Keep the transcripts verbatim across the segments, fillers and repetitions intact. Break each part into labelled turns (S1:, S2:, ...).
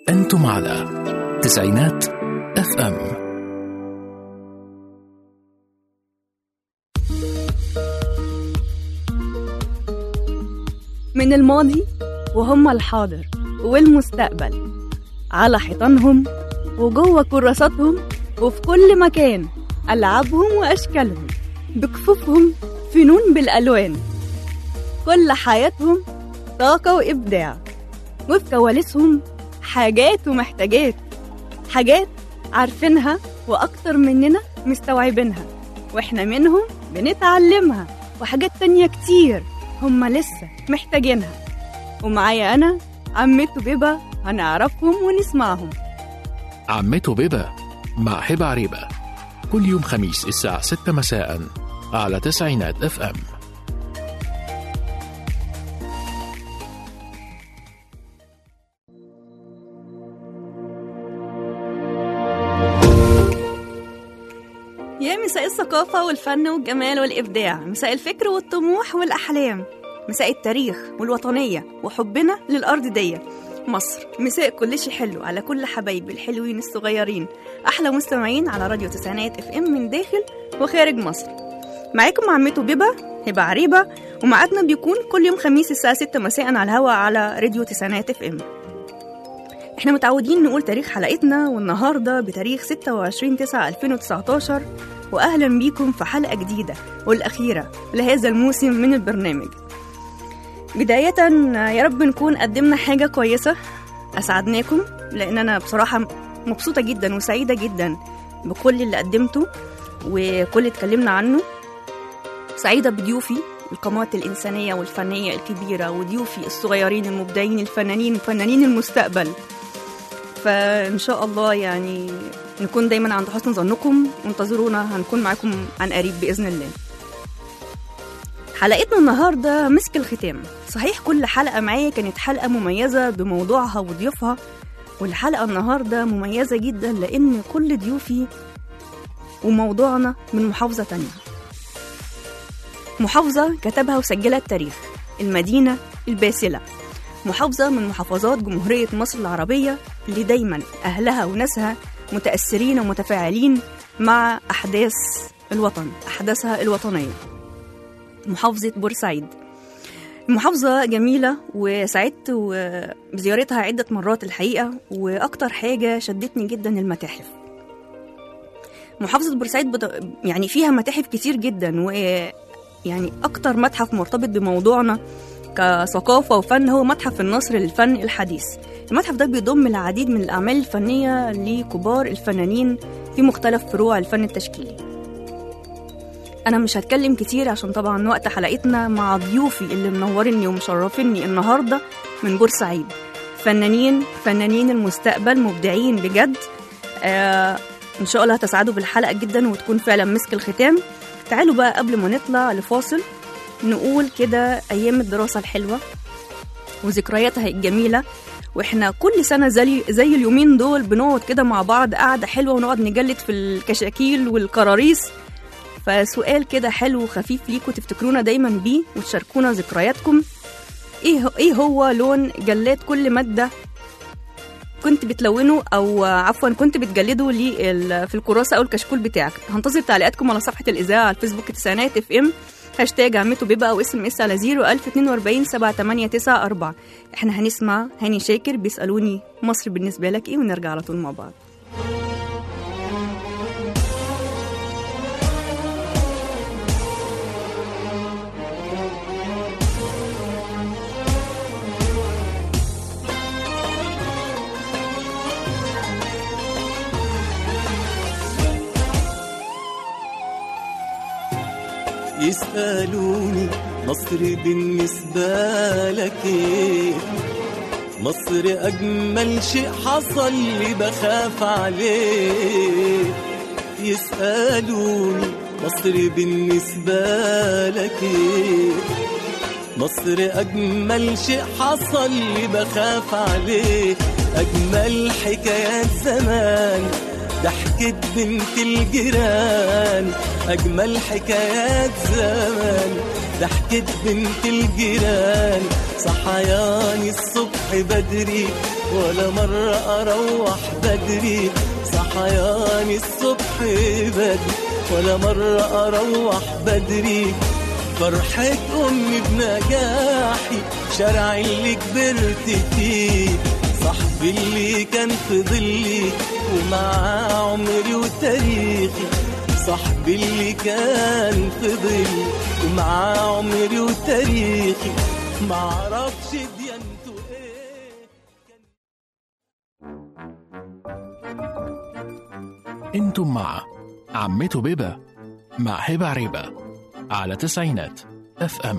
S1: أنتم على تسعينات اف ام.
S2: من الماضي وهم الحاضر والمستقبل، على حيطانهم وجوه كراساتهم وفي كل مكان، ألعابهم وأشكالهم، بكفوفهم فنون بالألوان، كل حياتهم طاقة وإبداع، وفي كواليسهم حاجات ومحتاجات، حاجات عارفينها وأكتر مننا مستوعبينها، وإحنا منهم بنتعلمها، وحاجات تانية كتير هم لسه محتاجينها. ومعايا أنا عمته بيبا، هنعرفهم ونسمعهم.
S1: عمته بيبا مع هبة عريبة، كل يوم خميس الساعة ستة مساء على تسعينات اف ام.
S2: يا مساء الثقافة والفن والجمال والإبداع، مساء الفكر والطموح والأحلام، مساء التاريخ والوطنية وحبنا للأرض دي مصر. مساء كل شي حلو على كل حبايبي الحلوين الصغيرين، أحلى مستمعين على راديو تسعينات اف ام من داخل وخارج مصر. معاكم عمته بيبا هبة عريبة، ومعادنا بيكون كل يوم خميس الساعة ستة مساء على الهواء على راديو تسعينات اف ام. احنا متعودين نقول تاريخ حلقتنا، والنهاردة بتاريخ ستة وعشرين تسعة ألفين وتسعتاشر، وأهلا بيكم في حلقة جديدة والأخيرة لهذا الموسم من البرنامج. بداية يا رب نكون قدمنا حاجة كويسة أسعدناكم، لأن أنا بصراحة مبسوطة جدا وسعيدة جدا بكل اللي قدمته وكل اللي اتكلمنا عنه. سعيدة بضيوفي القامات الإنسانية والفنية الكبيرة، وضيوفي الصغيرين المبدعين الفنانين فنانين المستقبل. فإن شاء الله يعني نكون دايما عند حسن ظنكم، وانتظرونا، هنكون معاكم عن قريب بإذن الله. حلقتنا النهاردة مسك الختام. صحيح كل حلقة معايا كانت حلقة مميزة بموضوعها وضيوفها، والحلقة النهاردة مميزة جدا لأن كل ضيوفي وموضوعنا من محافظة تانية، محافظة كتبها وسجلها التاريخ، المدينة الباسلة، محافظة من محافظات جمهورية مصر العربية اللي دايما أهلها وناسها متأثرين ومتفاعلين مع أحداث الوطن، أحداثها الوطنية. محافظة بورسعيد محافظة جميلة، وسعدت بزيارتها عدة مرات الحقيقة، وأكتر حاجة شدتني جدا المتاحف. محافظة بورسعيد بت... يعني فيها متاحف كتير جدا، ويعني أكتر متحف مرتبط بموضوعنا كثقافة وفن هو متحف النصر للفن الحديث. المتحف ده بيضم العديد من الأعمال الفنية لكبار الفنانين في مختلف فروع الفن التشكيلي. أنا مش هتكلم كتير عشان طبعا وقت حلقتنا مع ضيوفي اللي منورني ومشرفيني النهاردة من بورسعيد، فنانين فنانين المستقبل، مبدعين بجد. آه إن شاء الله هتسعدوا بالحلقة جدا وتكون فعلا مسك الختام. تعالوا بقى قبل ما نطلع لفاصل نقول كده أيام الدراسة الحلوة وذكرياتها الجميلة، وإحنا كل سنة زي, زي اليومين دول بنقعد كده مع بعض قاعدة حلوة ونقعد نجلد في الكشاكيل والكراريس. فسؤال كده حلو وخفيف ليكوا تفتكرونا دايما بيه وتشاركونا ذكرياتكم. إيه, إيه هو لون جلاد كل مادة كنت بتلونه، أو عفوا كنت بتجلده لي في الكراسة أو الكشكول بتاعك؟ هنتظر تعليقاتكم على صفحة الإذاعة على الفيسبوك تسعينات اف ام، هاشتاج عمته بيبا، أو اسم اس على زيرو ألف اتنين وأربعين سبعة تمانية تسعة أربعة. احنا هنسمع هاني شاكر بيسألوني مصر بالنسبة لك إيه، ونرجع على طول مع بعض.
S3: يسألوني مصر بالنسبة لك ايه، مصر أجمل شيء حصل لي بخاف عليه. يسألوني مصر بالنسبة لك ايه، مصر أجمل شيء حصل لي بخاف عليه. أجمل حكايات زمان ضحكت بنت الجيران، أجمل حكايات زمان ضحكة بنت الجيران، صحياني الصبح بدري ولا مرة أروح بدري، صحياني الصبح بدري ولا مرة أروح بدري، فرحة أمي بنجاحي، شارع اللي كبرت فيه، صاحبي اللي كان في ظلي ومعاه عمري وتاريخي، صاحبي اللي كان في ظلي ومعاه عمري وتاريخي، معرفش ديانته ايه.
S1: انتم مع عمته بيبة مع هبة عريبة على تسعينات اف ام.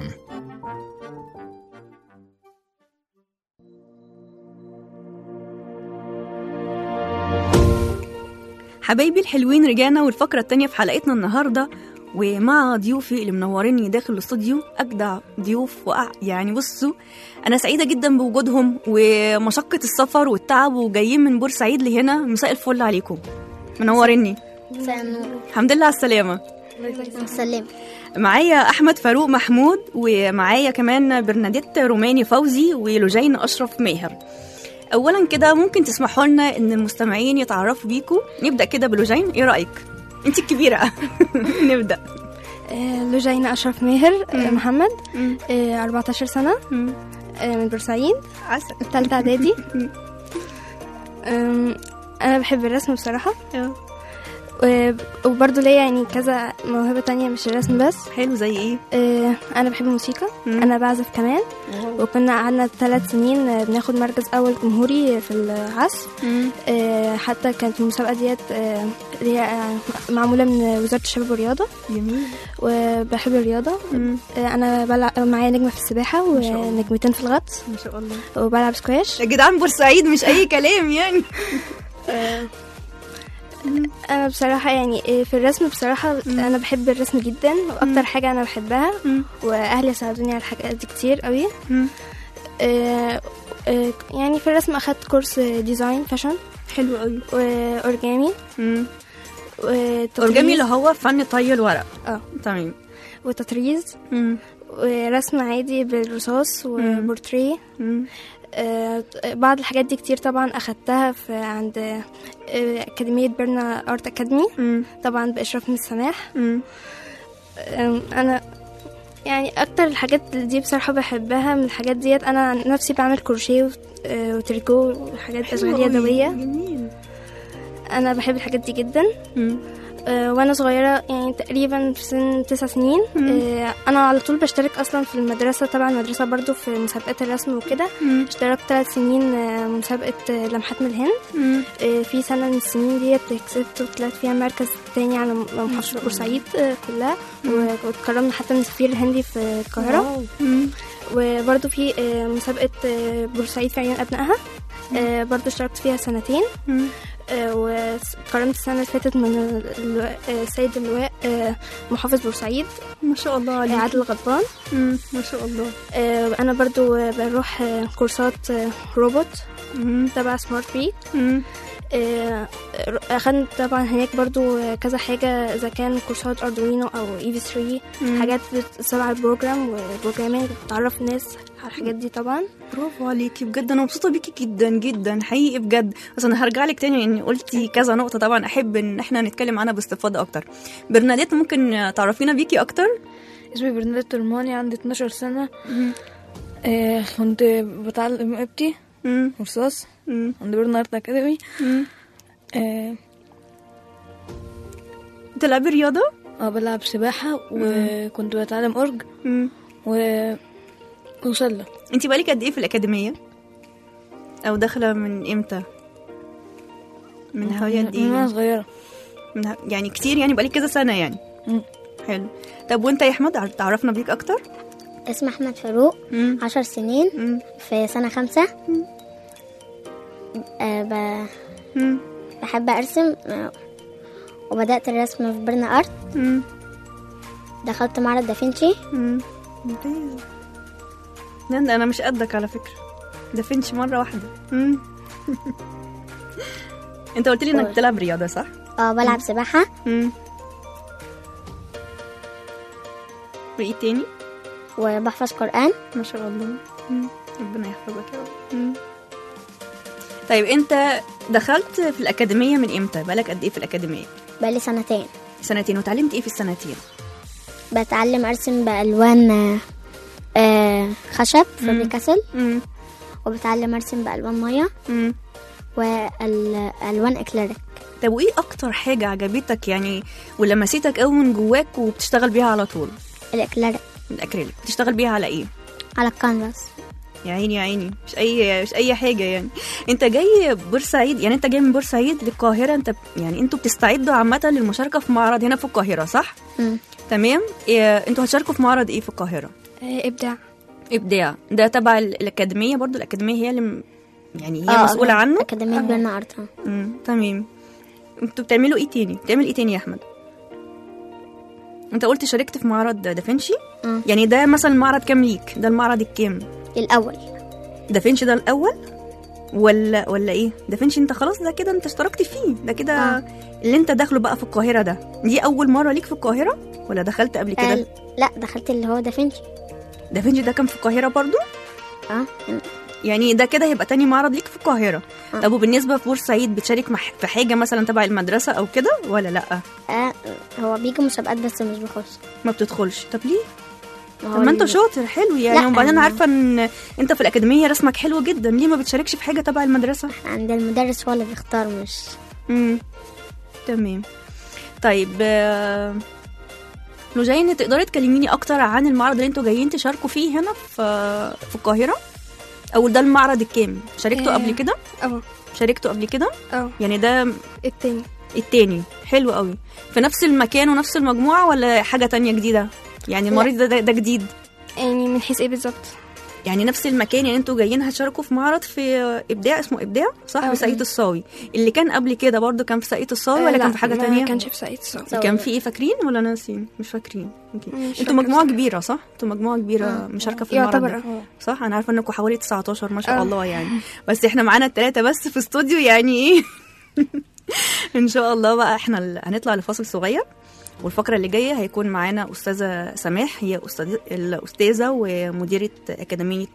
S2: حبايبي الحلوين، رجعنا والفقرة التانية في حلقتنا النهاردة، ومع ضيوفي اللي منوريني داخل الاستوديو، أجدع ضيوف وأع... يعني بصوا أنا سعيدة جدا بوجودهم ومشقة السفر والتعب وجايين من بورسعيد لهنا. مساء الفل عليكم، منوريني.
S4: مساء النور.
S2: الحمد لله على السلامة.
S4: سلام.
S2: معايا أحمد فاروق محمود، ومعايا كمان برناديت روماني فوزي ولوجين أشرف ماهر. أولا كده ممكن تسمحوا لنا إن المستمعين يتعرفوا بيكم؟ نبدأ كده بلوجين، إيه رأيك؟ أنت الكبيرة. نبدأ.
S5: لوجينة أشرف ماهر محمد، أربعتاشر سنة، من بورسعيد،
S2: عسل،
S5: تالتة إعدادي. أنا بحب الرسم بصراحة، وبرضه ليا يعني كذا موهبة تانية مش الرسم بس.
S2: حلو، زي ايه؟
S5: آه انا بحب الموسيقى. مم. انا بعزف كمان. مم. وكنا قعدنا ثلاث سنين بناخد مركز اول جمهوري في العزف. آه حتى كانت المسابقة ديت آه اللي هي معمولة من وزارة الشباب والرياضة.
S2: جميل.
S5: وبحب الرياضة. آه انا بلعب، معايا نجمة في السباحة ونجمتين في الغطس
S2: ما شاء الله،
S5: وبلعب سكواش.
S2: يا جدعان بورسعيد مش اي كلام يعني.
S5: آه انا بصراحه يعني في الرسم بصراحه م. انا بحب الرسم جدا، واكتر م. حاجه انا بحبها، م. واهلي ساعدوني على الحاجات دي كتير قوي. آه آه يعني في الرسم اخدت كورس ديزاين فاشن.
S2: حلو قوي.
S5: واورجامي.
S2: اورجامي اللي هو فن طي الورق.
S5: اه
S2: تمام.
S5: وتطريز. م. ورسم عادي بالرصاص وبورتريه. آه بعض الحاجات دي كتير طبعا أخدتها في عند آه أكاديمية بيرنا آرت أكاديمي، طبعا بإشراف من السماح. آه أنا يعني أكتر الحاجات دي بصراحة بحبها. من الحاجات ديت أنا نفسي بعمل كروشيه وتريكو وحاجات أشغال يدوية.
S2: جميل.
S5: أنا بحب الحاجات دي جدا. م. أه وانا صغيره يعني تقريبا في سن تسع سنين. أه انا على طول بشترك اصلا في المدرسه، طبعا المدرسه برضو في مسابقات الرسم وكده. اشتركت ثلاث سنين أه مسابقه لمحات من الهند. أه في سنه من السنين ديت كسبت وطلعت فيها مركز تاني على محافظه بورسعيد أه كلها، واتكرمنا حتى من السفير الهندي في القاهره. وبرضو في أه مسابقه أه بورسعيد في عيون ابنائها، أه برضو اشتركت فيها سنتين. آه وقرمت السنة اللي فاتت من السيد اللواء آه محافظ بورسعيد.
S2: ما شاء الله عليك.
S5: عادل غضبان.
S2: ما شاء الله.
S5: آه أنا برضو بروح آه كورسات آه روبوت تبع سمارت بي. آه أخذت طبعا هناك برضو كذا حاجة، إذا كان كورسات أردوينو أو إي في ثري، حاجات تبع البروجرام وبروجرامينج، بتعرف الناس على الحاجات دي طبعا.
S2: برافو عليكي بجد، أنا مبسوطة بيكي جدا جدا حقيقي بجد. بس أنا هرجع لك تاني لأني قلتي كذا نقطة طبعا أحب إن إحنا نتكلم عنها باستفاضة أكتر. برناديت ممكن تعرفينا بيكي أكتر؟
S6: اسمي برناديت روماني، عندي اتناشر سنة. آه كنت بتعلم ابتي رصاص عند بيرنا آرت أكاديمي. آه
S2: بتلعبي رياضة؟
S6: اه بلعب سباحة، وكنت بتعلم أورج و وسلة.
S2: انتي بقالك قد ايه في الأكاديمية؟ أو داخلة من امتى؟ من حوالي قد ايه؟
S6: من وانا صغيرة.
S2: من يعني كتير يعني، بقالك كذا سنة يعني. مم. حلو. طب وانت يا أحمد تعرفنا بيك أكتر؟
S4: اسمي أحمد فاروق، مم. عشر سنين، مم. في سنة خمسة. أه ب... بحب أرسم، وبدأت الرسم في بيرنا آرت. مم. دخلت معرض دافنشي.
S2: ممتاز. لا أنا مش قدك على فكرة، دافنشي مرة واحدة. انت قلت لي انك بتلعب رياضة صح؟
S4: اه بلعب سباحة.
S2: امم وايه تاني؟
S4: وبحفظ قرآن.
S2: ما شاء الله. مم. ربنا يحفظك يا رب. مم. طيب انت دخلت في الأكاديمية من امتى؟ بقالك قد ايه في الأكاديمية؟
S4: بقالي سنتين.
S2: سنتين. وتعلمت ايه في السنتين؟
S4: بتعلم أرسم بألوان آه خشب فابريكاسل، وبتعلم أرسم بألوان مية والألوان إكليريك.
S2: طب وايه اكتر حاجة عجبتك يعني ولمسيتك قوي من جواك وبتشتغل بيها على طول؟
S4: الإكليريك.
S2: الأكريليك. بتشتغل بيها على ايه؟
S4: على الكانفاس.
S2: يا عيني يا عيني، مش اي مش اي حاجه يعني. انت جاي بورسعيد، يعني انت جاي من بورسعيد للقاهره، انت يعني انتوا بتستعدوا عامه للمشاركه في معرض هنا في القاهره صح؟
S4: امم
S2: تمام. إيه انتوا هتشاركوا في معرض ايه في القاهره؟
S5: آه، ابداع.
S2: ابداع. ده تبع الأكاديمية برضو؟ الأكاديمية هي اللي م... يعني هي
S4: آه
S2: مسؤولة عنه؟
S4: أكاديمية بيرنا أرت.
S2: امم تمام. انتوا بتعملوا ايه تاني؟ بتعمل ايه تاني يا احمد؟ انت قلت شاركت في معرض دافنشي.
S4: مم.
S2: يعني ده مثلا معرض كام ليك؟ ده المعرض الكام؟
S4: الأول.
S2: دافنشي ده الأول ولا ولا ايه؟ دافنشي انت خلاص ده كده انت اشتركت فيه، ده كده
S4: آه.
S2: اللي انت داخله بقى في القاهرة ده. دي أول مرة ليك في القاهرة ولا دخلت قبل كده؟
S4: آه لا، دخلت اللي هو دافنشي.
S2: دافنشي ده كان في القاهرة برضو؟
S4: اه
S2: يعني ده كده هيبقى تاني معرض ليك في القاهرة.
S4: آه.
S2: طب وبالنسبة في بورسعيد بتشارك مح- في حاجة مثلا تبع المدرسة أو كده ولا لأ؟
S4: اه هو بيجي مسابقات بس مش بخش.
S2: ما بتدخلش. طب ليه؟
S4: ما
S2: طب ما انت شاطر حلو يعني.
S4: لا،
S2: وبعدين
S4: أنا-
S2: عارفة ان انت في الأكاديمية رسمك حلو جدا، ليه ما بتشاركش في حاجة تبع المدرسة؟
S4: عند المدرس هو اللي بيختار مش.
S2: امم تمام. طيب آه، لو جايين تقدري تكلميني أكتر عن المعرض اللي انتوا جايين تشاركوا فيه هنا في في القاهرة؟ أو ده المعرض الكام؟ شاركتوا
S5: آه.
S2: قبل كده؟
S5: اه
S2: شاركتوا قبل كده؟
S5: اه
S2: يعني ده
S5: التاني.
S2: التاني. حلو قوي. في نفس المكان ونفس المجموعة ولا حاجة تانية جديدة؟ يعني المريض ده, ده, ده جديد؟
S5: يعني من حيث ايه بالظبط؟
S2: يعني نفس المكان، يعني انتوا جايين هتشاركوا في معرض في ابداع اسمه ابداع صح؟
S5: اه.
S2: في ساقية الصاوي. اللي كان قبل كده برضو كان في ساقية الصاوي ولا
S5: آه،
S2: كان
S5: لا،
S2: في حاجة
S5: ما
S2: تانية؟
S5: كانش في ساقية الصاوي.
S2: كان في ايه فاكرين ولا ناسين؟ مش فاكرين. اوكي.
S5: مش
S2: انتوا
S5: فاكرة
S2: مجموعة
S5: بصراحة.
S2: كبيرة صح؟ انتوا مجموعة كبيرة
S5: اه.
S2: مشاركة في المعرض
S5: يعتبر
S2: ده.
S5: اه.
S2: صح؟ انا عارفة انكم حوالي تسعتاشر ما شاء
S5: اه.
S2: الله يعني. بس احنا معانا الثلاثة بس في استوديو يعني ايه. ان شاء الله بقى احنا ال- هنطلع لفاصل صغير، والفقرة اللي جاية هيكون معانا أستاذة سماح، هي أستاذ الأستاذة ومديرة أكاديمية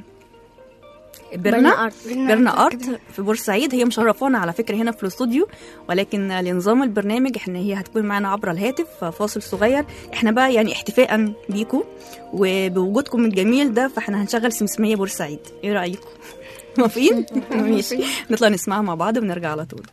S2: بيرنا
S4: أرت.
S2: بيرنا أرت في بورسعيد. هي مشرفانا على فكرة هنا في الاستوديو، ولكن لنظام البرنامج احنا هي هتكون معانا عبر الهاتف. فاصل صغير احنا بقى يعني احتفاء بيكم وبوجودكم الجميل ده، فاحنا هنشغل سمسمية بورسعيد. ايه رأيكم؟ موافقين؟ ماشي، نطلع نسمعها مع بعض ونرجع على طول.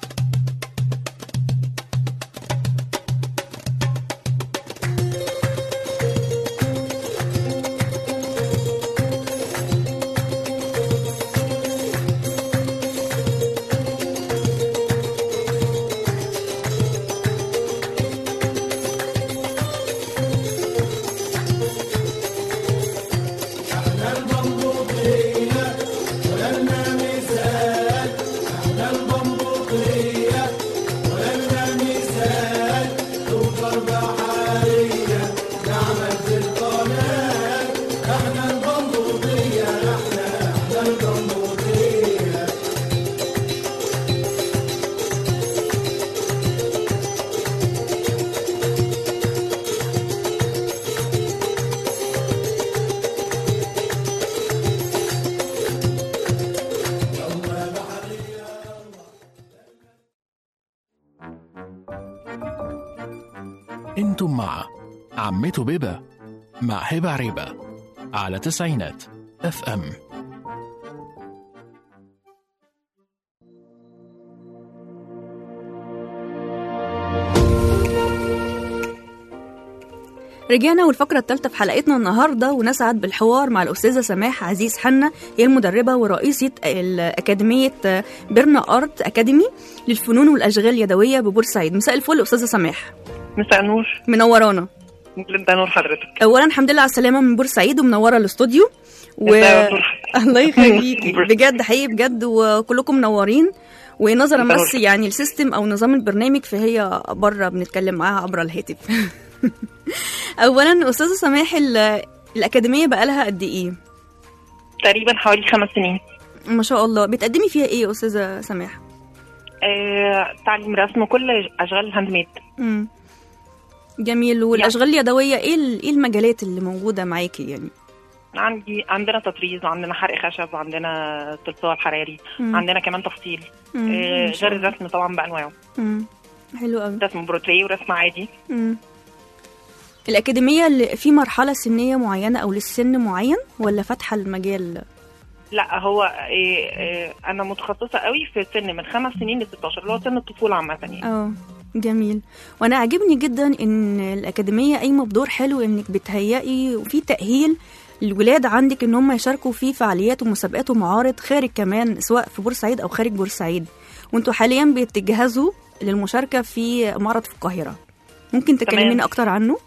S1: انتم مع عمته بيبة مع هبة عريبة على تسعينات اف ام.
S2: رجعنا والفقرة الثالثة في حلقتنا النهاردة، ونسعد بالحوار مع الأستاذة سماح عزيز حنا، هي المدربة ورئيسة الأكاديمية بيرنا أرت أكاديمي للفنون والأشغال اليدوية ببورسعيد. مساء الفل أستاذة سماح.
S7: مساء النور.
S2: منورانا.
S7: ده نور حضرتك.
S2: أولا الحمد لله على السلامة من بورسعيد ومنورة الاستوديو و...
S7: مساء النور.
S2: الله يخليكي بجد حقيقي بجد، وكلكم منورين. ونظرا
S7: مساء
S2: بس يعني السيستم أو نظام البرنامج فهي بره بنتكلم معاها عبر الهاتف. اولا استاذه سماح، ال- الاكاديميه بقالها قد ايه؟
S7: تقريبا حوالي خمس سنين.
S2: ما شاء الله. بتقدمي فيها ايه يا استاذه سماح؟
S7: آه، تعليم رسم وكل اشغال الهاند ميد.
S2: امم جميل. والاشغال اليدويه ايه ايه المجالات اللي موجوده معاكي يعني؟
S7: عندي عندنا تطريز، عندنا حرق خشب، عندنا تلصيق حراري، مم. عندنا كمان تفصيل، آه غير الرسم طبعا بانواعه.
S2: امم حلو قوي.
S7: رسم بروتريه ورسم عادي.
S2: امم الاكاديميه اللي في مرحله سنيه معينه او للسن معين ولا فاتحه المجال؟
S7: لا هو إيه إيه انا متخصصه قوي في سن من خمس سنين ل ستاشر اللي هو سن الطفوله عامه يعني.
S2: اه جميل. وانا عاجبني جدا ان الاكاديميه قايمه بدور حلو انك بتهيئي وفي تاهيل الولاد عندك ان هم يشاركوا في فعاليات ومسابقات ومعارض خارج كمان سواء في بورسعيد او خارج بورسعيد، وانتوا حاليا بتجهزوا للمشاركه في معرض في القاهره. ممكن تكلمينا اكتر عنه؟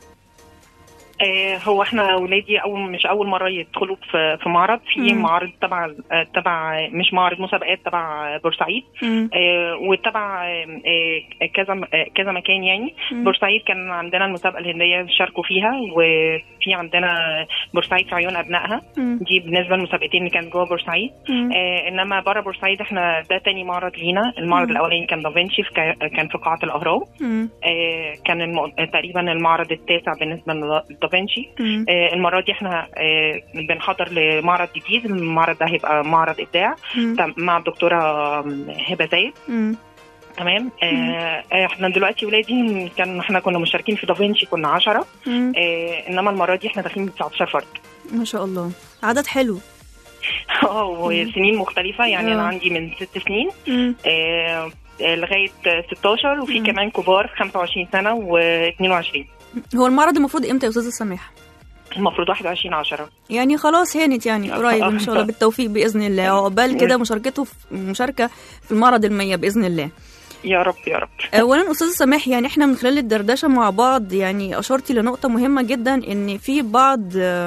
S7: آه هو احنا ولادي اول مش اول مره يدخلوا في في معرض في مم. معارض تبع تبع مش معرض مسابقات تبع بورسعيد آه وتبع آه كذا كذا مكان يعني. مم. بورسعيد كان عندنا المسابقه الهنديه شاركوا فيها، وفي عندنا بورسعيد في عيون ابنائها. مم. دي بالنسبه للمسابقتين اللي كانت جوه بورسعيد. آه انما بره بورسعيد احنا ده تاني معرض لينا. المعرض مم. الاولاني كان دافنشي كان في قاعه الاهرام. آه كان الم... تقريبا المعرض التاسع بالنسبه لدافنشي. آه المره دي احنا آه بنحضر لمعرض جديد. المعرض ده هيبقى معرض ابداع مع الدكتوره هبه زايد. تمام. آه احنا دلوقتي ولادي كان احنا كنا مشاركين في دافنشي كنا عشرة. آه انما المره دي احنا داخلين ب تسعتاشر فرد.
S2: ما شاء الله عدد حلو.
S7: اه وسنين مختلفه يعني. انا عندي من ست سنين آه لغايه ستاشر، وفي كمان كبار خمسة وعشرين سنه واثنين وعشرين.
S2: هو المعرض المفروض امتى يا استاذه سماح؟
S7: المفروض واحد وعشرين عشرة يعني
S2: خلاص هانت يعني قريب ان شاء الله بالتوفيق باذن الله. عقبال كده مشاركته في مشاركه في المعرض المية باذن الله.
S7: يا رب يا رب.
S2: اولا استاذه سماح يعني احنا من خلال الدردشه مع بعض يعني اشرتي لنقطه مهمه جدا ان في بعض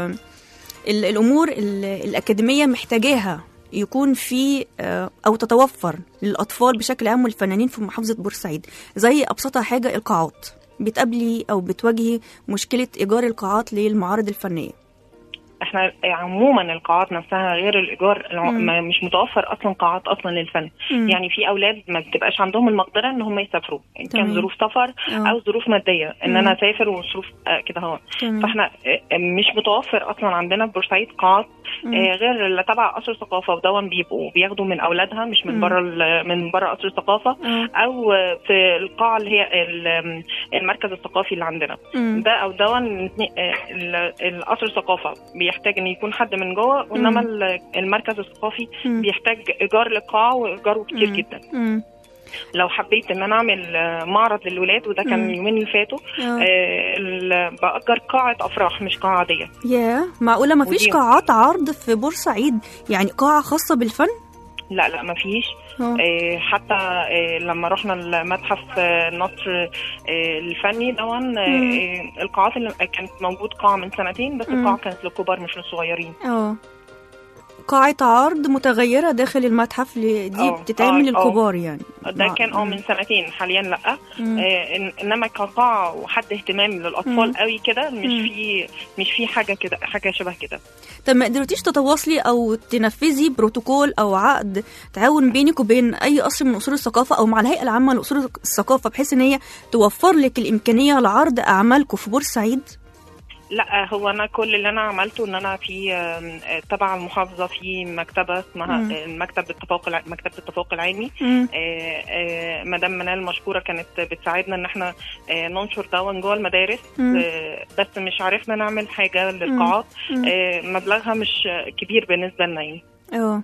S2: الامور الاكاديميه محتاجاها يكون في او تتوفر للاطفال بشكل عام والفنانين في محافظه بورسعيد. زي ابسطها حاجه القاعات. بتقابلي او بتواجهي مشكله ايجار القاعات للمعارض الفنيه؟
S7: احنا عموما القاعات نفسها غير الايجار مم. مش متوفر اصلا قاعات اصلا للفن. مم. يعني في اولاد ما بتبقاش عندهم المقدره ان هم يسافروا، ان كان ظروف سفر أوه. او ظروف ماديه ان مم. انا اسافر وظروف آه كده اهو. فاحنا آه مش متوفر اصلا عندنا في بورسعيد قاعات آه غير اللي تبع قصر الثقافه، ودون بيبقوا بياخدوا من اولادها مش من بره من بره قصر الثقافه مم. او في القاعه اللي هي المركز الثقافي اللي عندنا. مم. ده او دون القصر الثقافه بيحتاج ان يكون حد من جوه، وانما المركز الثقافي مم. بيحتاج ايجار للقاعه وايجاره كتير مم. جدا. مم. لو حبيت ان انا اعمل معرض للولاد وده كان اليومين اللي فاتوا آه باجر قاعه افراح مش قاعه عاديه.
S2: يا معقوله ما فيش قاعات عرض في بورسعيد يعني قاعه خاصه بالفن؟
S7: لا لا ما فيش. آه حتى آه لما رحنا المتحف آه النصر آه الفني دون آه القاعات اللي كانت موجود قاعه من سنتين بس. القاعه كانت للكبار مش للصغيرين. اه
S2: قاعة عرض متغيرة داخل المتحف دي بتتعمل للكبار يعني.
S7: ده كان اه من سنتين، حاليا لا. آه انما كقاعة وحد اهتمام للاطفال مم. قوي كده مش مم. في مش في حاجة كده حاجة شبه كده.
S2: طب ما قدرتيش تتواصلي او تنفذي بروتوكول او عقد تعاون بينك وبين اي قصر من قصور الثقافة او مع الهيئة العامة لقصور الثقافة بحيث ان هي توفر لك الامكانية لعرض اعمالكم في بورسعيد؟
S7: لا هو انا كل اللي انا عملته ان انا في تبع المحافظه في مكتبه اسمها مكتب التفوق مكتبه التفوق العلمي. مدام منال مشكوره كانت بتساعدنا ان احنا ننشر دون جوه المدارس. مم. بس مش عرفنا نعمل حاجه للقاعات. مبلغها مش كبير بالنسبه لنا يعني. اه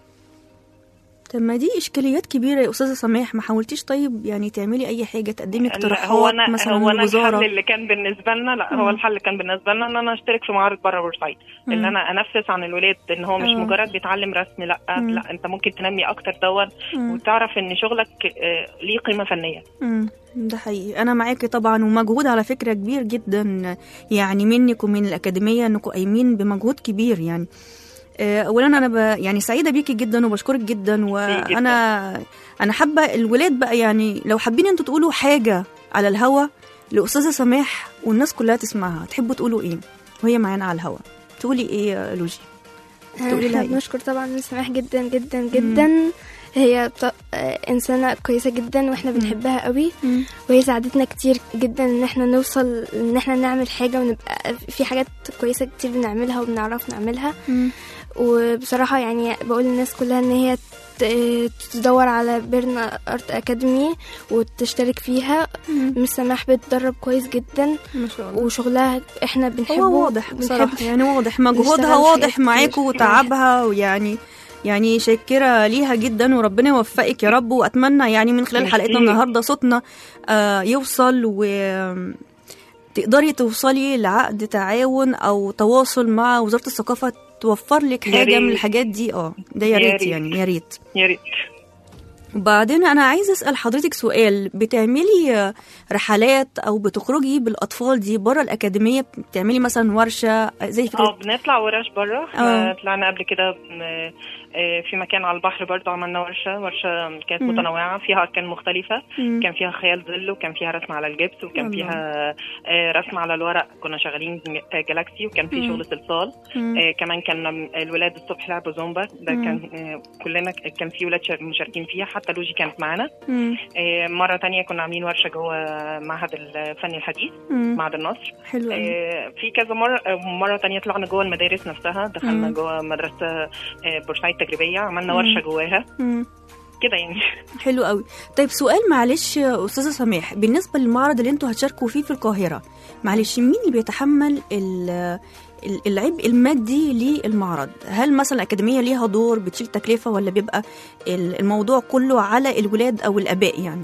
S2: طب ما دي اشكاليات كبيره يا استاذه سماح. ما حاولتيش طيب يعني تعملي اي حاجه تقدمي اقتراحات
S7: هو أنا
S2: مثلا
S7: هو أنا
S2: للوزاره؟
S7: الحل اللي كان بالنسبه لنا لا مم. هو الحل اللي كان بالنسبه لنا ان انا اشترك في معارض بره بورسعيد اللي انا انفس عن الولاد ان هو مش أوه. مجرد بيتعلم رسم لا مم. لا انت ممكن تنمي اكتر دون وتعرف ان شغلك ليه قيمه فنيه.
S2: مم. ده حقيقي انا معاكي طبعا، ومجهود على فكره كبير جدا يعني منك ومن الاكاديميه انكم قايمين بمجهود كبير يعني. اولا انا ب... يعني سعيده بيكي جدا وبشكرك جدا. وانا انا حابه الولاد بقى يعني لو حابين انتوا تقولوا حاجه على الهوا لاستاذه سماح والناس كلها تسمعها تحبوا تقولوا ايه وهي معانا على الهوا؟ تقولي ايه يا لوجي؟
S5: تقولي لها ايه؟ بشكر طبعا سماح جدا جدا جدا. هي بط... آه، إنسانة كويسة جدا وإحنا بنحبها قوي، وهي ساعدتنا كتير جدا إن إحنا نوصل إن إحنا نعمل حاجة ونبقى في حاجات كويسة كتير بنعملها وبنعرف نعملها. وبصراحة يعني بقول للناس كلها إن هي ت- تدور على بيرنا ارت اكاديمي وتشترك فيها. مس سماح بتدرب كويس جدا
S2: ما شاء الله.
S5: وشغلها احنا بنحبه،
S2: هو واضح بصراحة،
S5: بنحب
S2: يعني واضح مجهودها
S5: نشتغل
S2: واضح
S5: حاجات
S2: معاكم
S5: كتير.
S2: وتعبها، ويعني يعني شاكرة ليها جدا، وربنا يوفقك يا رب. وأتمنى يعني من خلال حلقتنا النهاردة صوتنا آه يوصل، و تقدري توصلي لعقد تعاون أو تواصل مع وزارة الثقافة توفر لك
S7: يا
S2: حاجة
S7: ريت.
S2: من الحاجات دي. اه ده يا
S7: يا
S2: ريت
S7: ريت.
S2: يعني، يا ريت.
S7: يا ريت.
S2: وبعدين أنا عايزة أسأل حضرتك سؤال، بتعملي رحلات أو بتخرجي بالأطفال دي بره الأكاديمية؟ بتعملي مثلا ورشة زي
S7: اه
S2: فكرة؟
S7: بنطلع ورش بره.
S2: آه.
S7: احنا طلعنا قبل كده م- آه، في مكان على البحر برضو عملنا ورشة ورشة كانت
S2: مم.
S7: متنوعة، فيها أركان مختلفة.
S2: مم.
S7: كان فيها خيال ظل، وكان فيها رسم على الجبس، وكان
S2: الله.
S7: فيها آه، رسم على الورق، كنا شغالين آه، جالاكسي، وكان في
S2: مم.
S7: شغل صلصال.
S2: مم.
S7: آه، كمان كان الولاد الصبح لعبوا زومبا، ده
S2: مم.
S7: كان آه، كلنا كان في ولاد شا- مشاركين فيها، حتى لوجي كانت معانا.
S2: مم.
S7: آه، مرة تانية كنا عاملين ورشة جوه معهد الفن الحديث،
S2: مم.
S7: معهد النصر.
S2: حلو أوي.
S7: آه، في كذا مرة آه، مرة تانية طلعنا جوه المدارس نفسها، دخلنا
S2: مم.
S7: جوه مدرسة آه، بورسعيد تجريبية، عملنا
S2: مم.
S7: ورشة جواها
S2: مم.
S7: كده يعني.
S2: حلو قوي. طيب سؤال معلش يا استاذه سماح، بالنسبه للمعرض اللي انتوا هتشاركوا فيه في القاهره، معلش مين اللي بيتحمل ال- ال- العبء المادي للمعرض؟ هل مثلا الاكاديميه ليها دور بتشيل تكلفه، ولا بيبقى ال- الموضوع كله على الولاد او الاباء يعني؟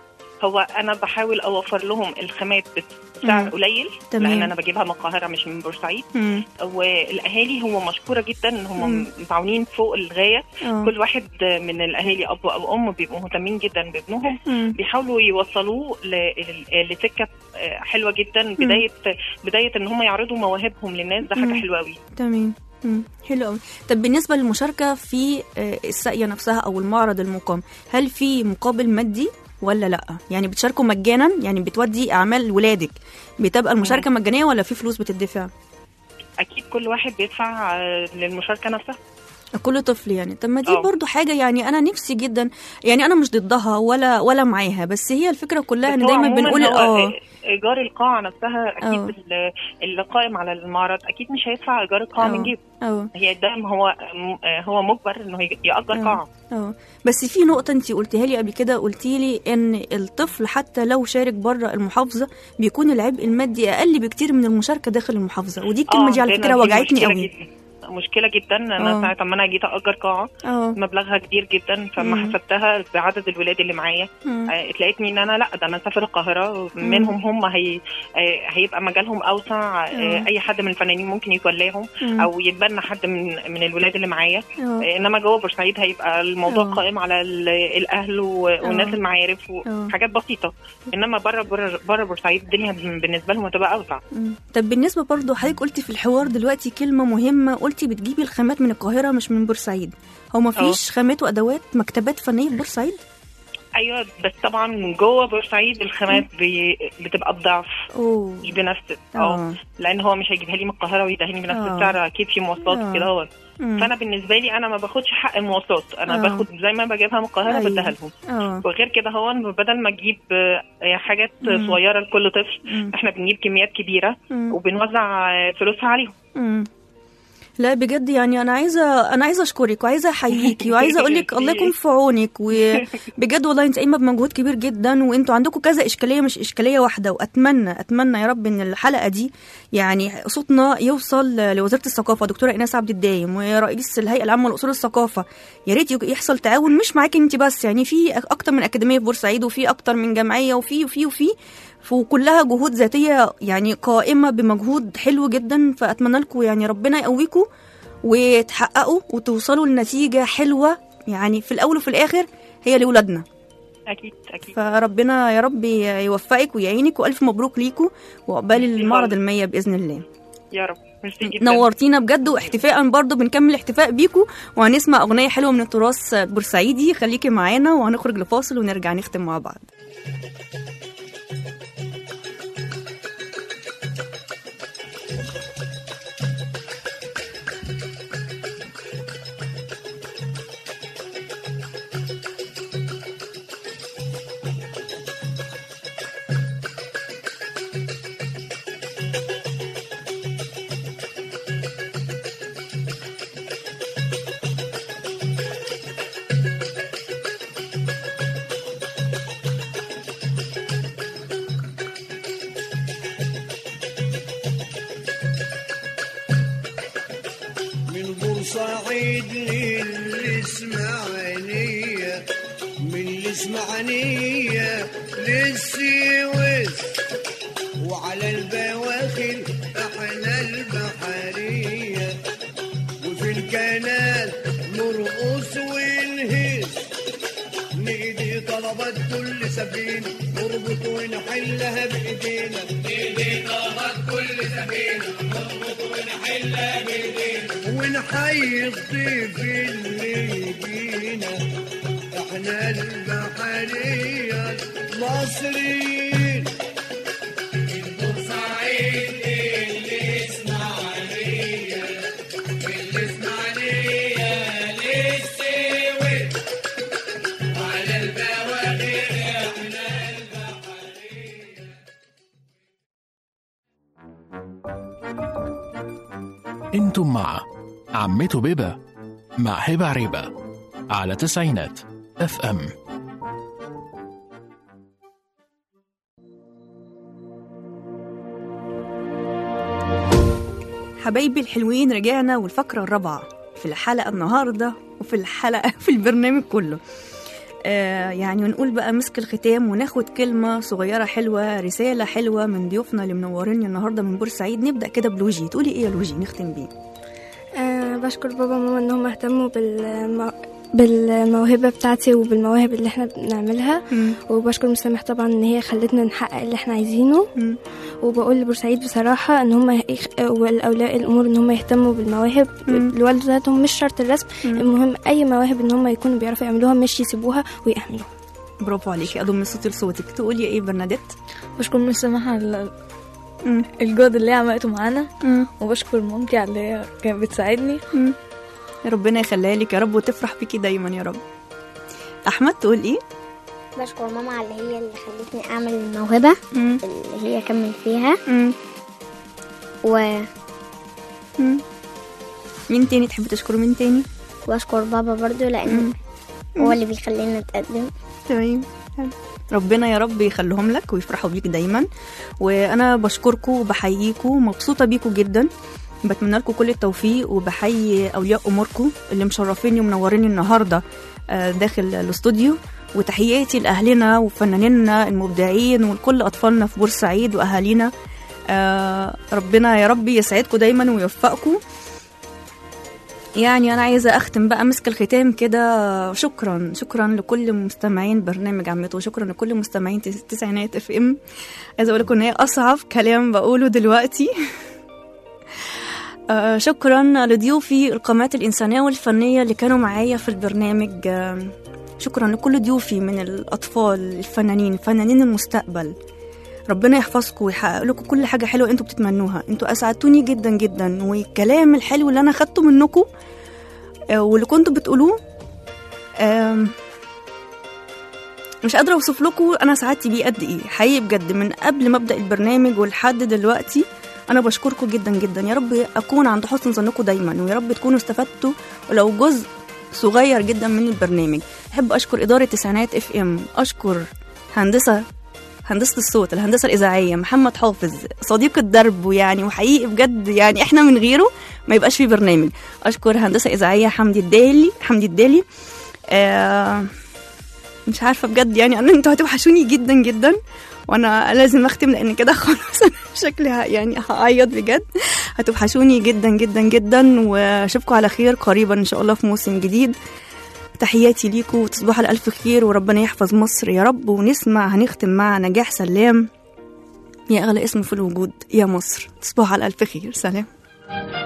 S7: هو انا بحاول اوفر لهم الخامات
S2: مم.
S7: بسعر قليل،
S2: تمام.
S7: لان انا بجيبها من القاهره مش من بورسعيد.
S2: مم.
S7: والاهالي هو مشكوره جدا ان
S2: مم.
S7: هم متعاونين فوق الغايه.
S2: آه.
S7: كل واحد من الاهالي اب او ام بيبقوا مهتمين جدا بابنهم،
S2: مم.
S7: بيحاولوا يوصلوه ل- ل- لسكه آه، حلوه جدا. بدايه بدايه ان هم يعرضوا مواهبهم للناس، ده حاجه
S2: مم.
S7: حلوه قوي.
S2: تمام. مم. حلو قوي. طب بالنسبه للمشاركه في آه، الساقيه نفسها او المعرض المقام، هل في مقابل مادي ولا لا؟ يعني بتشاركوا مجانا، يعني بتودي اعمال ولادك بتبقى المشاركه مجانيه، ولا في فلوس بتدفع؟
S7: اكيد كل واحد بيدفع آه، للمشاركه نفسها.
S2: كل طفل يعني. طب ما دي
S7: أوه.
S2: برضو حاجه يعني انا نفسي جدا، يعني انا مش ضدها ولا ولا معاها، بس هي الفكره كلها ان
S7: بس هو
S2: دايما
S7: عموماً
S2: بنقول
S7: هو
S2: اه
S7: ايجار القاعه نفسها
S2: أوه.
S7: اكيد ال- اللي قائم على المعرض اكيد مش هيدفع ايجار القاعه من
S2: أوه.
S7: جيبه.
S2: اه
S7: هي دايما هو هو مجبر انه يأجر
S2: أوه.
S7: قاعه.
S2: اه بس في نقطة انت قلتيها لي قبل كده، قلتي لي ان الطفل حتى لو شارك بره المحافظة بيكون العبء المادي اقل بكتير من المشاركة داخل المحافظة، ودي الكلمة
S7: آه،
S2: دي على
S7: عندنا
S2: فكرة
S7: دي
S2: وجعتني
S7: مشكلة
S2: قوي.
S7: جداً. مشكله جدا. انا
S2: آه.
S7: ساعه ما انا جيت اجر قاعه
S2: اه
S7: مبلغها كبير جدا، فما
S2: مم.
S7: حسبتها بعدد الولاد اللي معايا.
S2: مم.
S7: آه، اتلاقيتني ان انا لا، ده انا اسافر القاهره منهم هم هي آه، هيبقى مجالهم اوسع. آه،
S2: آه.
S7: اي حد من الفنانين ممكن يتولاهم،
S2: مم.
S7: او يتبنى حد من من الولاد اللي معايا.
S2: اه
S7: آه، انما جوه بورسعيد هيبقى الموضوع
S2: آه.
S7: قائم على ال- الاهل و- والناس
S2: آه.
S7: المعارف
S2: آه.
S7: وحاجات بسيطه. انما بره بره بره بورسعيد الدنيا بالنسبه لهم هتبقى اوسع.
S2: مم. طب بالنسبة برضو حضرتك قلتي في الحوار دلوقتي كلمة مهمة، قلتي بتجيبي الخامات من القاهرة مش من بورسعيد. هو ما فيش خامات وادوات مكتبات فنية في بورسعيد؟
S7: ايوه، بس طبعا جوه بورسعيد الخامات بي... بتبقى بضعف،
S2: اوه
S7: مش بنفس
S2: آه.
S7: اه لان هو مش هيجيبها لي من القاهره ويدهني بنفس
S2: آه.
S7: السعر، اكيد في مواصلات
S2: آه.
S7: وكده هو.
S2: مم.
S7: فانا بالنسبه لي انا ما باخدش حق المواصلات، انا
S2: آه.
S7: باخد زي ما بجيبها من القاهره
S2: أيوة.
S7: بديها لهم.
S2: اه
S7: وغير كده هو بدل ما اجيب آه، حاجات
S2: مم.
S7: صغيره لكل طفل،
S2: مم.
S7: احنا بنجيب كميات كبيره
S2: مم.
S7: وبنوزع آه، فلوسها عليهم.
S2: مم. لا بجد يعني انا عايزه انا عايزه اشكرك وعايزه احييكي وعايزه اقول لك الله يكون في عونك، وبجد والله انت قايمه بمجهود كبير جدا، وانتوا عندكم كذا اشكاليه مش اشكاليه واحده. واتمنى اتمنى يا رب ان الحلقه دي يعني صوتنا يوصل لوزاره الثقافه دكتوره ايناس عبد الدايم ورئيس الهيئه العامه لاصول الثقافه. يا ريت يحصل تعاون مش معاكي انت بس، يعني في اكتر من اكاديميه في بورسعيد، وفي اكتر من جمعيه، وفي وفي وفي وكلها جهود ذاتيه يعني قائمه بمجهود حلو جدا. فاتمنى لكم يعني ربنا يقويكم وتحققوا وتوصلوا لنتيجة حلوة، يعني في الأول وفي الآخر هي لأولادنا.
S7: اكيد اكيد.
S2: فربنا يا رب يوفقك ويعينك، وألف مبروك ليكوا وعقبال المعرض المية بإذن الله.
S7: يا رب. ميرسي جدا.
S2: نورتينا بجد، واحتفاء برضو بنكمل احتفاء بيكوا، وهنسمع أغنية حلوة من التراث بورسعيدي. خليكي معانا وهنخرج لفاصل ونرجع نختم مع بعض.
S8: بورسعيد للإسماعيلية، من الإسماعيلية للسويس، وعلى البواخر احنا البحرية، وفي الكنال نرقص ونهز، نقضي طلبات كل سفينة، نربط ونحلها بإيدينا، نقضي طلبات كل سفينة، نربط ونحلها بإيدينا، ونحيي الضيف اللي يجينا، احنا البحرية المصريين. البورسعيد الإسماعيلية، الإسماعيلية للسويس، وعلى البواخر احنا البحرية.
S1: انتم مع عمته بيبة مع هبة عريبة على تسعينات اف ام.
S2: حبايبي الحلوين، رجعنا والفقرة الرابعة في الحلقة النهاردة وفي الحلقة في البرنامج كله. آه يعني ونقول بقى مسك الختام وناخد كلمة صغيرة حلوة، رسالة حلوة من ضيوفنا اللي منوريني النهاردة من بورسعيد. نبدأ كده بلوجي، تقولي ايه يا لوجي نختم بيه؟
S5: أه بشكر بابا وماما انهم اهتموا بالمو... بالموهبة بتاعتي وبالمواهب اللي احنا بنعملها. م. وبشكر مسامح طبعا ان هي خلتنا نحقق اللي احنا عايزينه. م. وبقول لبورسعيد بصراحة ان هم يخ... والاولياء الامور ان هم يهتموا بالمواهب لوالداتهم، مش شرط الرسم. م. المهم اي مواهب ان هم يكونوا بيعرفوا يعملوها، مش يسيبوها ويعملوها.
S2: برافو عليكي. اضم صوتي لصوتك. تقولي ايه برناديت؟
S6: بشكر مسامح على الجهد اللي هي عملته معانا، وبشكر مامتي على اللي هي كانت بتساعدني.
S2: م. ربنا يخليها لك يا رب وتفرح بيكي دايما يا رب. احمد تقول ايه؟
S4: بشكر ماما على اللي هي اللي خلتني اعمل الموهبه م. اللي هي اكمل فيها. م. و
S2: م. مين تاني تحب تشكره؟ مين تاني؟
S4: واشكر بابا برضو لان هو اللي بيخلينا نتقدم.
S2: تمام. ربنا يا رب يخليهم لك ويفرحوا بيك دايما. وانا بشكركم وبحييكم، مبسوطه بيكم جدا، بتمنى لكم كل التوفيق، وبحيي اولياء اموركم اللي مشرفيني ومنوريني النهارده داخل الاستوديو. وتحياتي لاهلنا وفنانينا المبدعين وكل اطفالنا في بورسعيد واهالينا. ربنا يا رب يسعدكم دايما ويوفقكم. يعني انا عايزه اختم بقى مسك الختام كده. شكرا شكرا لكل مستمعين برنامج عمته، وشكرا لكل مستمعين تسعينات اف ام. عايزه اقول لكم ان هي اصعب كلام بقوله دلوقتي. آه شكرا لضيوفي القامات الإنسانية والفنية اللي كانوا معايا في البرنامج. آه شكرا لكل ضيوفي من الأطفال الفنانين، فنانين المستقبل. ربنا يحفظكم ويحقق لكم كل حاجة حلوة انتوا بتتمنوها. انتوا أسعدتوني جدا جدا، والكلام الحلو اللي أنا خدته منكم آه واللي كنتوا بتقولوه آه مش قادرة أوصف لكم أنا سعادتي بيه قد إيه. حقيقي بجد من قبل ما أبدأ البرنامج ولحد دلوقتي أنا بشكركم جدا جدا. يا رب أكون عند حسن ظنكم دايما، ويا رب تكونوا استفدتوا ولو جزء صغير جدا من البرنامج. أحب أشكر إدارة تسعينات اف ام، أشكر هندسة هندسة الصوت، الهندسة الإذاعية، محمد حافظ صديق الدرب، ويعني وحقيقي بجد يعني إحنا من غيره ما يبقاش في برنامج. أشكر هندسة إذاعية حمدي الدالي حمدي الدالي آه مش عارفة بجد يعني أنا أنتوا هتوحشوني جدا جدا، وانا لازم اختم لان كده خلاص انا شكلها يعني هعيط بجد. هتوحشوني جدا جدا جدا، واشوفكم على خير قريبا ان شاء الله في موسم جديد. تحياتي ليكم وتصبحوا على الف خير، وربنا يحفظ مصر يا رب. ونسمع هنختم مع نجاح سلام، يا اغلى اسم في الوجود يا مصر. تصبحوا على الف خير. سلام.